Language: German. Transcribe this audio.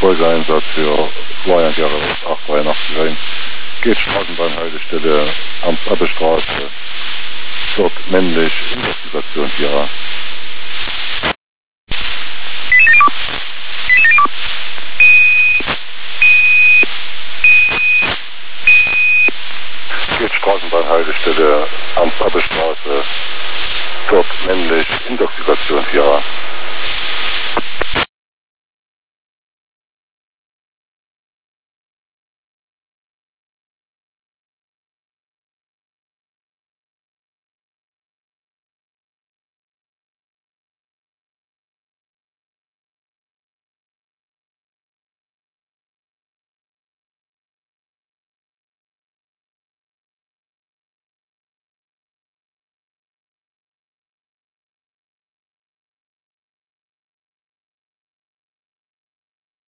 Folgeeinsatz für Florian Gerhard 883 rein. Geht Straßenbahnhaltestelle, Amtsappelstraße, dort männlich, Investigation Tiere.